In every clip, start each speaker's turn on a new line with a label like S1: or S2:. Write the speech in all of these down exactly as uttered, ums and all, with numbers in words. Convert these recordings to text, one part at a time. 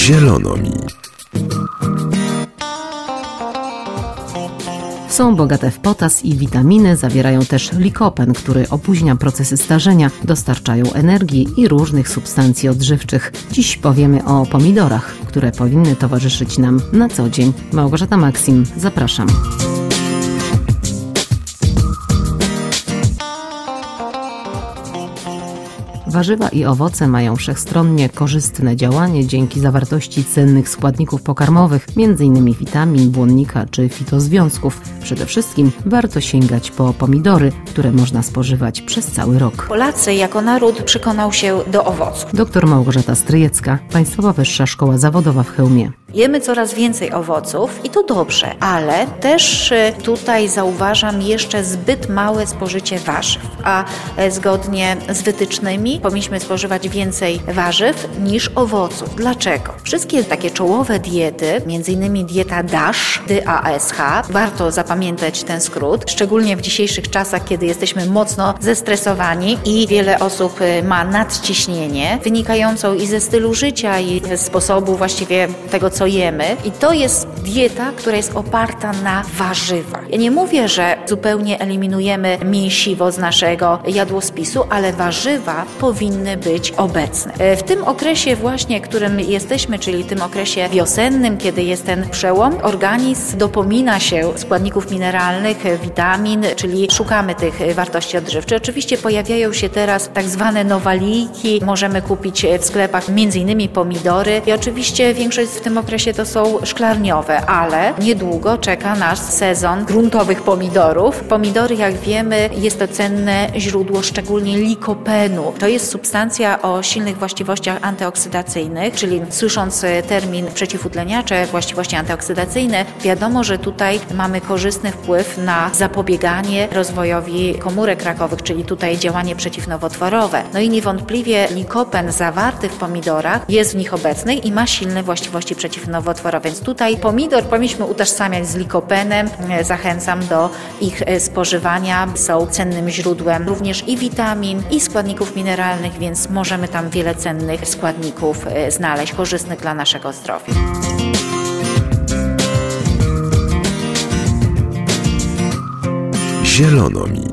S1: Zielono mi.
S2: Są bogate w potas i witaminy, zawierają też likopen, który opóźnia procesy starzenia, dostarczają energii i różnych substancji odżywczych. Dziś powiemy o pomidorach, które powinny towarzyszyć nam na co dzień. Małgorzata Maksim, zapraszam. Warzywa i owoce mają wszechstronnie korzystne działanie dzięki zawartości cennych składników pokarmowych, m.in. witamin, błonnika czy fitozwiązków. Przede wszystkim warto sięgać po pomidory, które można spożywać przez cały rok.
S3: Polacy jako naród przekonał się do owoców.
S2: Doktor Małgorzata Stryjecka, Państwowa Wyższa Szkoła Zawodowa w Chełmie.
S3: Jemy coraz więcej owoców i to dobrze, ale też tutaj zauważam jeszcze zbyt małe spożycie warzyw, a zgodnie z wytycznymi powinniśmy spożywać więcej warzyw niż owoców. Dlaczego? Wszystkie takie czołowe diety, między innymi dieta DASH, D A S H, warto zapamiętać ten skrót, szczególnie w dzisiejszych czasach, kiedy jesteśmy mocno zestresowani i wiele osób ma nadciśnienie, wynikającą i ze stylu życia, i ze sposobu właściwie tego, co jemy. I to jest dieta, która jest oparta na warzywach. Ja nie mówię, że zupełnie eliminujemy mięsiwo z naszego jadłospisu, ale warzywa powinny być obecne. W tym okresie właśnie, w którym jesteśmy, czyli tym okresie wiosennym, kiedy jest ten przełom, organizm dopomina się składników mineralnych, witamin, czyli szukamy tych wartości odżywczych. Oczywiście pojawiają się teraz tak zwane nowaliki, możemy kupić w sklepach między innymi pomidory i oczywiście większość w tym okresie to są szklarniowe, ale niedługo czeka nas sezon gruntowych pomidorów. Pomidory, jak wiemy, jest to cenne źródło szczególnie likopenu. To jest substancja o silnych właściwościach antyoksydacyjnych, czyli słysząc termin przeciwutleniacze, właściwości antyoksydacyjne, wiadomo, że tutaj mamy korzystny wpływ na zapobieganie rozwojowi komórek rakowych, czyli tutaj działanie przeciwnowotworowe. No i niewątpliwie likopen zawarty w pomidorach jest w nich obecny i ma silne właściwości przeciwnowotworowe, więc tutaj pomidor powinniśmy utożsamiać z likopenem. Zachęcam do ich spożywania. Są cennym źródłem również i witamin, i składników mineralnych, więc możemy tam wiele cennych składników znaleźć, korzystnych dla naszego zdrowia.
S1: Zielono mi.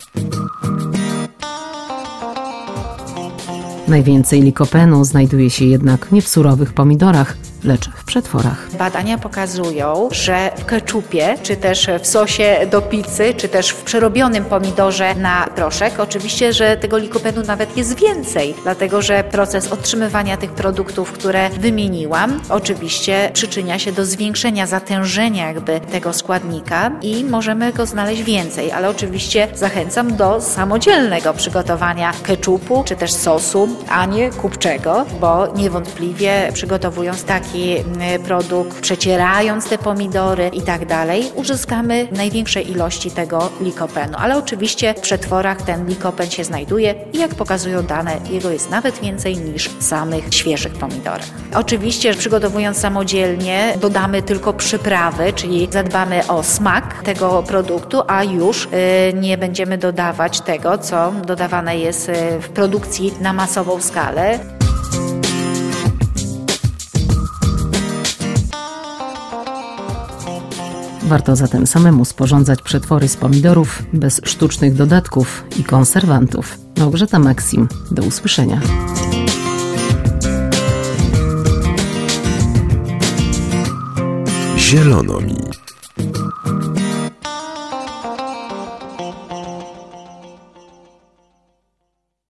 S2: Najwięcej likopenu znajduje się jednak nie w surowych pomidorach, lecz w przetworach.
S3: Badania pokazują, że w keczupie, czy też w sosie do pizzy, czy też w przerobionym pomidorze na proszek, oczywiście, że tego likopenu nawet jest więcej, dlatego że proces otrzymywania tych produktów, które wymieniłam, oczywiście przyczynia się do zwiększenia zatężenia jakby tego składnika i możemy go znaleźć więcej, ale oczywiście zachęcam do samodzielnego przygotowania keczupu, czy też sosu, a nie kupczego, bo niewątpliwie przygotowując taki produkt, przecierając te pomidory i tak dalej, uzyskamy największe ilości tego likopenu. Ale oczywiście w przetworach ten likopen się znajduje i jak pokazują dane, jego jest nawet więcej niż w samych świeżych pomidorach. Oczywiście przygotowując samodzielnie dodamy tylko przyprawy, czyli zadbamy o smak tego produktu, a już nie będziemy dodawać tego, co dodawane jest w produkcji na masową skalę.
S2: Warto zatem samemu sporządzać przetwory z pomidorów bez sztucznych dodatków i konserwantów. Małgorzata Maksim, do usłyszenia.
S1: Zielono mi.